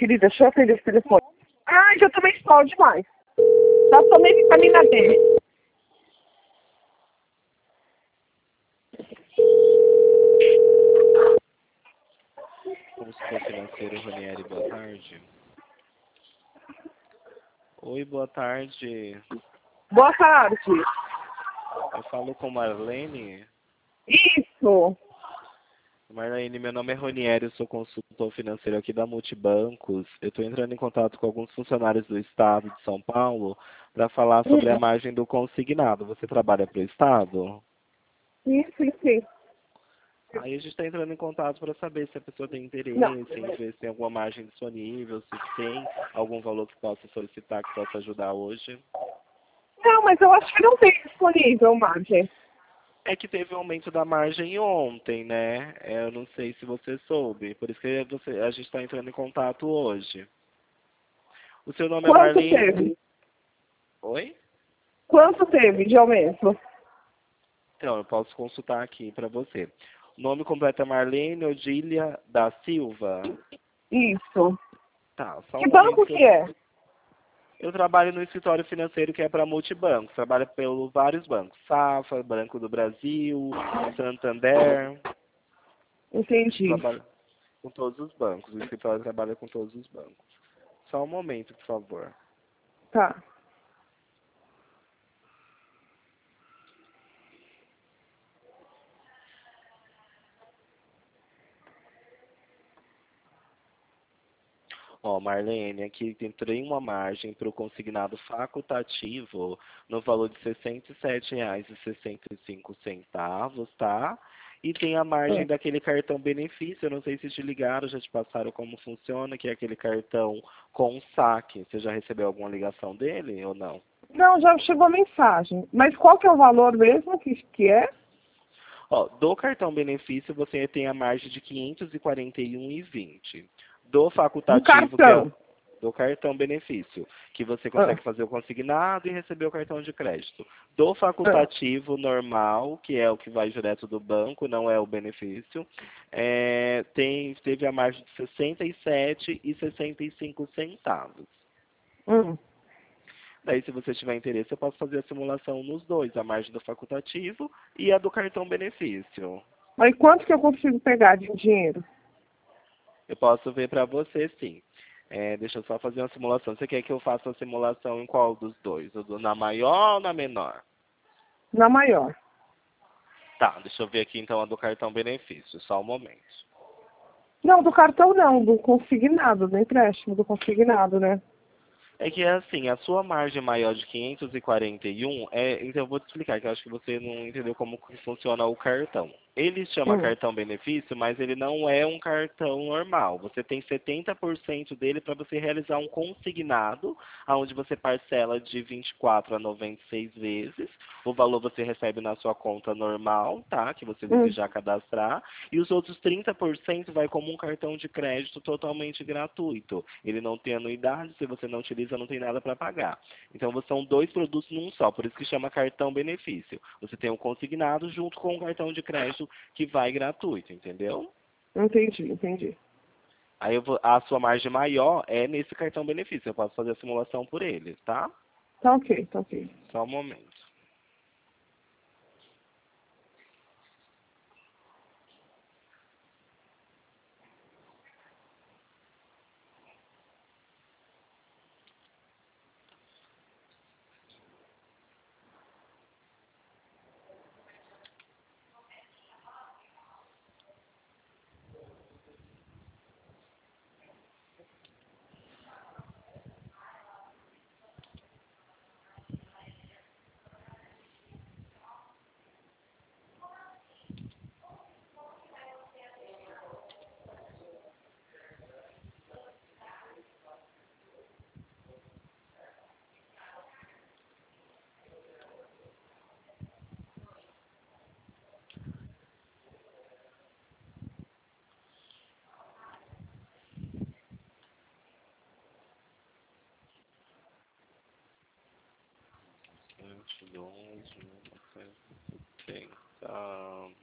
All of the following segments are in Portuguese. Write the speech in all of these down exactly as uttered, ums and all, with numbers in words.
Querida, deixa eu atender esse telefone. Ai, já tomei sol demais. Já tomei vitamina D. Consultor financeiro Ranieri, boa tarde. Oi, boa tarde. Boa tarde. Eu falo com Marlene. Isso. Marlene, meu nome é Ranieri, eu sou consultor financeiro aqui da Multibancos. Eu estou entrando em contato com alguns funcionários do Estado de São Paulo para falar sobre a Hum. margem do consignado. Você trabalha para o Estado? Isso, isso, isso. Aí a gente está entrando em contato para saber se a pessoa tem Não. interesse, em ver se tem alguma margem disponível, se tem algum valor que possa solicitar, que possa ajudar hoje. Não, mas eu acho que não tem disponível, margem. É que teve um aumento da margem ontem, né? É, eu não sei se você soube, por isso que você, a gente está entrando em contato hoje. O seu nome é Quanto Marlene? teve? Oi? Quanto teve de aumento? Então, eu posso consultar aqui para você. O nome completo é Marlene Odília da Silva. Isso. Tá, só um Que momento banco que eu... que é? Eu trabalho no escritório financeiro que é para multibancos. Trabalho pelos vários bancos. Safra, Banco do Brasil, Santander. Entendi. Trabalho com todos os bancos. O escritório trabalha com todos os bancos. Só um momento, por favor. Tá. Ó, Marlene, aqui tem uma margem para o consignado facultativo no valor de sessenta e sete reais e sessenta e cinco centavos, tá? E tem a margem É. daquele cartão benefício, eu não sei se te ligaram, já te passaram como funciona, que é aquele cartão com saque. Você já recebeu alguma ligação dele ou não? Não, já chegou a mensagem. Mas qual que é o valor mesmo que, que é? Ó, do cartão benefício você tem a margem de quinhentos e quarenta e um reais e vinte centavos. Do Do facultativo, que é o cartão. do cartão benefício, que você Ah, consegue fazer o consignado e receber o cartão de crédito. Do ah. facultativo normal, que é o que vai direto do banco, não é o benefício, é, tem, teve a margem de sessenta e sete reais e sessenta e cinco centavos. Hum. Daí, se você tiver interesse, eu posso fazer a simulação nos dois, a margem do facultativo e a do cartão benefício. Mas quanto que eu consigo pegar de dinheiro? Eu posso ver para você, sim. É, deixa eu só fazer uma simulação. Você quer que eu faça a simulação em qual dos dois? O do- Na maior ou na menor? Na maior. Tá, deixa eu ver aqui então a do cartão benefício. Só um momento. Não, do cartão não, do consignado, do empréstimo do consignado, né? É que é assim, a sua margem maior de quinhentos e quarenta e um, é, então eu vou te explicar, que eu acho que você não entendeu como que funciona o cartão. Ele chama Hum. cartão benefício, mas ele não é um cartão normal. Você tem setenta por cento dele para você realizar um consignado, onde você parcela de vinte e quatro a noventa e seis vezes. O valor você recebe na sua conta normal, tá? Que você Hum. desejar cadastrar. E os outros trinta por cento vai como um cartão de crédito totalmente gratuito. Ele não tem anuidade, se você não utiliza, não tem nada para pagar. Então, são dois produtos num só, por isso que chama cartão benefício. Você tem um consignado junto com um cartão de crédito que vai gratuito, entendeu? Entendi, entendi. Aí eu vou- a sua margem maior é nesse cartão benefício. Eu posso fazer a simulação por ele, tá? Tá ok, tá ok. Só um momento. vinte e dois, setenta.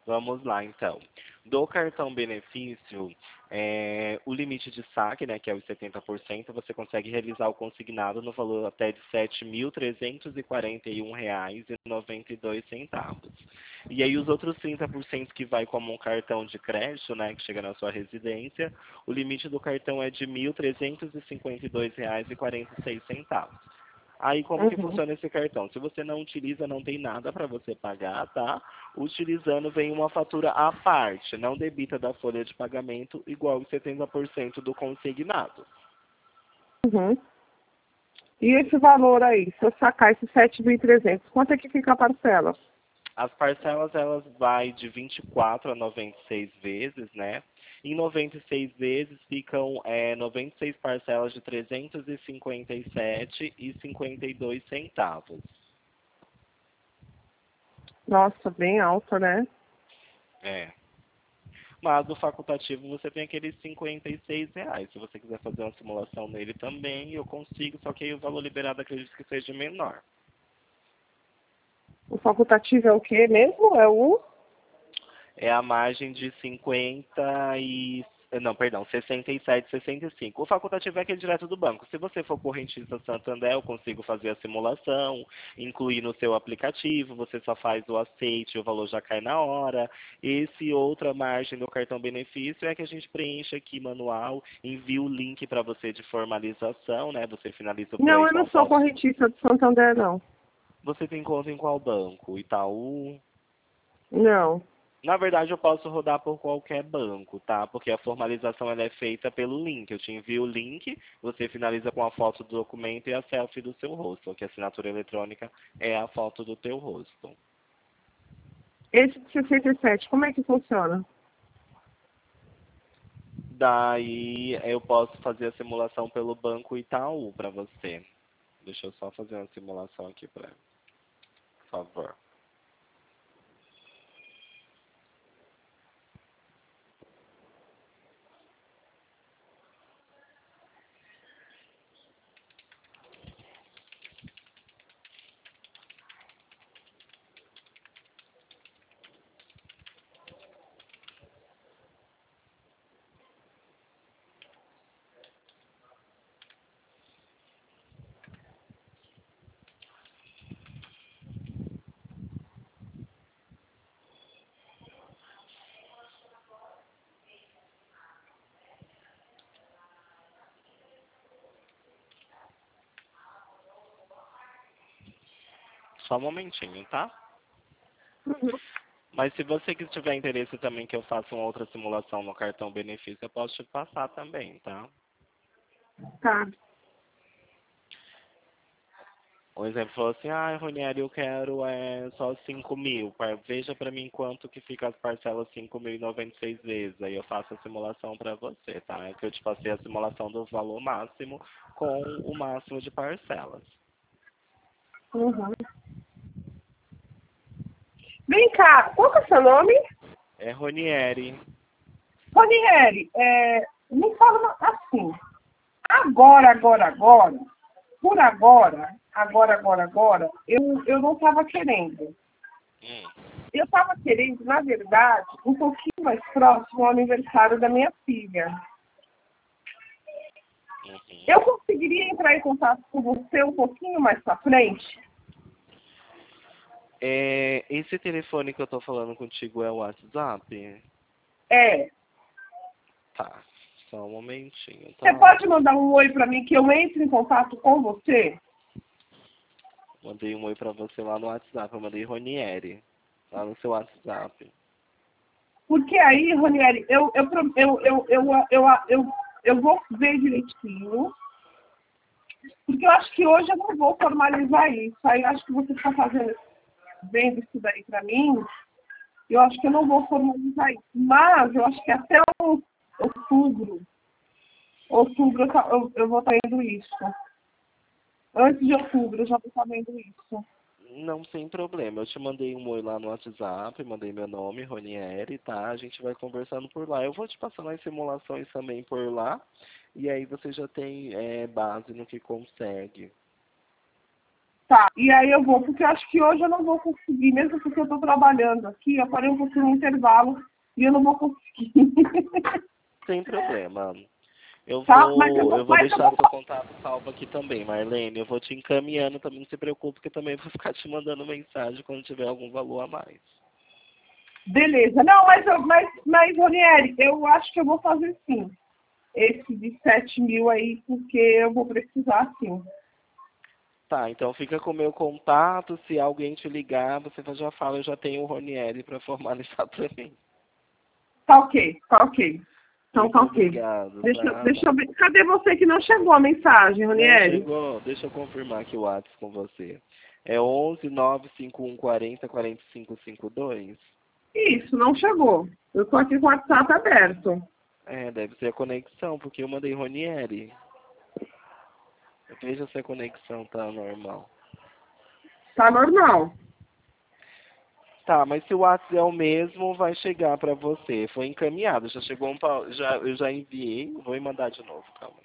Vamos lá, então. Do cartão benefício, é, o limite de saque, né, que é os setenta por cento, você consegue realizar o consignado no valor até de sete mil trezentos e quarenta e um reais e noventa e dois centavos. E aí os outros trinta por cento que vai como um cartão de crédito, né, que chega na sua residência, o limite do cartão é de mil trezentos e cinquenta e dois reais e quarenta e seis centavos. Aí como que Uhum. funciona esse cartão? Se você não utiliza, não tem nada para você pagar, tá? Utilizando vem uma fatura à parte, não debita da folha de pagamento igual os setenta por cento do consignado. Uhum. E esse valor aí, se eu sacar esses sete mil e trezentos, quanto é que fica a parcela? As parcelas, elas vai de vinte e quatro a noventa e seis vezes, né? Em noventa e seis vezes ficam é, noventa e seis parcelas de trezentos e cinquenta e sete reais e cinquenta e dois centavos. Nossa, bem alta, né? É. Mas no facultativo você tem aqueles cinquenta e seis reais. Se você quiser fazer uma simulação nele também, eu consigo, só que aí o valor liberado acredito que seja menor. O facultativo é o quê mesmo? É o... É a margem de cinquenta e... Não, perdão, sessenta e sete, sessenta e cinco. O facultativo é aquele direto do banco. Se você for correntista Santander, eu consigo fazer a simulação, incluir no seu aplicativo, você só faz o aceite, o valor já cai na hora. Esse outra margem do cartão benefício é que a gente preenche aqui manual, envia o link para você de formalização, né? Você finaliza por Não, aí eu com a não sou foto. correntista do Santander, não. Você tem conta em qual banco? Itaú? Não. Na verdade, eu posso rodar por qualquer banco, tá? Porque a formalização ela é feita pelo link. Eu te envio o link, você finaliza com a foto do documento e a selfie do seu rosto, que a assinatura eletrônica é a foto do teu rosto. Esse de sessenta e sete, como é que funciona? Daí eu posso fazer a simulação pelo Banco Itaú para você. Deixa eu só fazer uma simulação aqui para, por favor. Só um momentinho, tá? Uhum. Mas se você que tiver interesse também que eu faça uma outra simulação no cartão benefício, eu posso te passar também, tá? Tá. Um exemplo falou assim, ah, Ronieri, eu quero é, só cinco mil. Par- Veja para mim quanto que fica as parcelas cinco mil e noventa e seis vezes. Aí eu faço a simulação para você, tá? É que eu te passei a simulação do valor máximo com o máximo de parcelas. Uhum. Vem cá, qual que é o seu nome? É Ronieri. Ronieri, é, me fala uma- assim, agora, agora, agora, por agora, agora, agora, agora, eu, eu não estava querendo. Hum, Eu estava querendo, na verdade, um pouquinho mais próximo ao aniversário da minha filha. uhum. Eu conseguiria entrar em contato com você um pouquinho mais para frente? É, esse telefone que eu tô falando contigo é o WhatsApp? É. Tá, só um momentinho, Você tá? pode mandar um oi para mim que eu entre em contato com você? Mandei um oi pra você lá no WhatsApp, eu mandei Ronieri, lá no seu WhatsApp. Porque aí, Ronieri, eu, eu, pro- eu, eu, eu, eu, eu, eu vou ver direitinho. Porque eu acho que hoje eu não vou formalizar isso. Aí eu acho que você está fazendo, vendo isso daí para mim. Eu acho que eu não vou formalizar isso. Mas eu acho que até o- outubro, outubro eu, tá- eu, eu vou estar vendo isso. Antes de outubro eu já vou estar vendo isso. Não, sem problema. Eu te mandei um oi lá no WhatsApp, mandei meu nome, Ronieri, tá? A gente vai conversando por lá. Eu vou te passando as simulações também por lá. E aí você já tem é, base no que consegue. Tá, e aí eu vou, porque eu acho que hoje eu não vou conseguir, mesmo porque eu tô trabalhando aqui, eu parei um pouquinho no intervalo e eu não vou conseguir. Sem problema. Eu Tá? vou, Mas eu vou, eu vou mas eu deixar vou seu contato salvo aqui também, Marlene. Eu vou te encaminhando, também não se preocupe, que eu também vou ficar te mandando mensagem quando tiver algum valor a mais. Beleza. Não, mas, eu, mas, mas Ronieri, eu acho que eu vou fazer sim. Esse de sete mil aí, porque eu vou precisar sim. Tá, então fica com o meu contato. Se alguém te ligar, você já fala, eu já tenho o Ronieri para formalizar para mim. Tá ok, tá ok. Então Muito tá ok. obrigado, Deixa, tá? deixa eu ver. Cadê você que não chegou a mensagem, Não Ronieri? chegou? Deixa eu confirmar aqui o WhatsApp com você. É onze nove cinco um quatro zero quatro cinco cinco dois? Isso, não chegou. Eu tô aqui com o WhatsApp aberto. É, deve ser a conexão, porque eu mandei Ronieri. Veja se a conexão tá normal. Tá normal. Tá, mas se o WhatsApp é o mesmo, vai chegar para você. Foi encaminhado, já chegou um pa- já eu já enviei, vou mandar de novo, calma.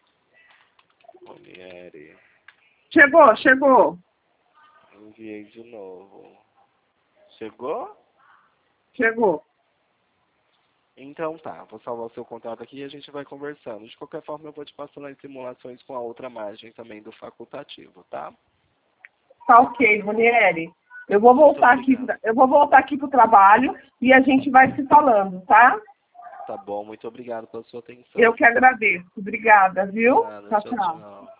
Ronieri, Chegou, chegou. enviei de novo. Chegou? Chegou. Então tá, vou salvar o seu contato aqui e a gente vai conversando. De qualquer forma, eu vou te passando as simulações com a outra margem também do facultativo, tá? Tá ok, Ronieri. Eu vou Muito voltar aqui, obrigado. eu vou voltar aqui pro trabalho e a gente vai se falando, tá? Tá bom, muito obrigado pela sua atenção. Eu que agradeço. Obrigada, viu? Nada, Tchau, tchau, tchau. tchau.